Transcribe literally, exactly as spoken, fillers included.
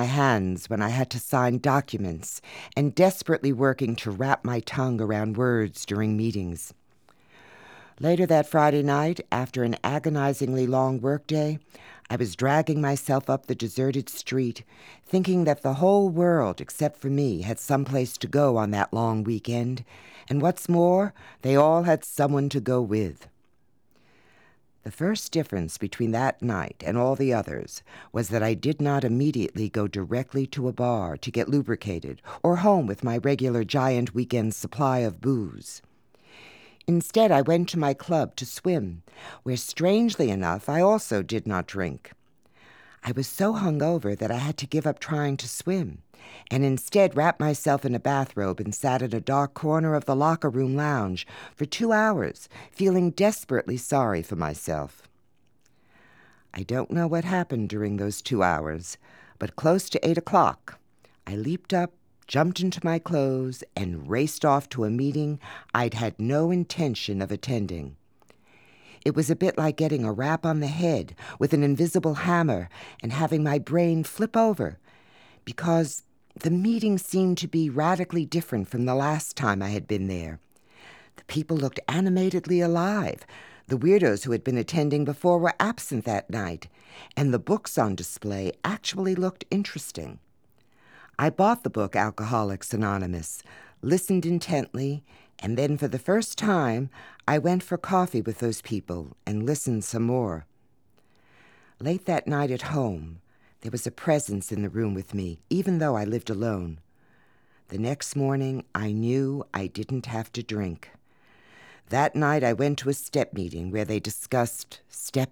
my hands when I had to sign documents and desperately working to wrap my tongue around words during meetings. Later that Friday night, after an agonizingly long workday, I was dragging myself up the deserted street, thinking that the whole world, except for me, had someplace to go on that long weekend, and what's more, they all had someone to go with. The first difference between that night and all the others was that I did not immediately go directly to a bar to get lubricated or home with my regular giant weekend supply of booze. Instead, I went to my club to swim, where strangely enough I also did not drink. I was so hungover that I had to give up trying to swim, and instead wrapped myself in a bathrobe and sat in a dark corner of the locker room lounge for two hours, feeling desperately sorry for myself. I don't know what happened during those two hours, but close to eight o'clock, I leaped up, jumped into my clothes, and raced off to a meeting I'd had no intention of attending. It was a bit like getting a rap on the head with an invisible hammer and having my brain flip over, because the meeting seemed to be radically different from the last time I had been there. The people looked animatedly alive. The weirdos who had been attending before were absent that night, and the books on display actually looked interesting. I bought the book Alcoholics Anonymous, listened intently, and then for the first time, I went for coffee with those people and listened some more. Late that night at home, there was a presence in the room with me, even though I lived alone. The next morning, I knew I didn't have to drink. That night, I went to a step meeting where they discussed step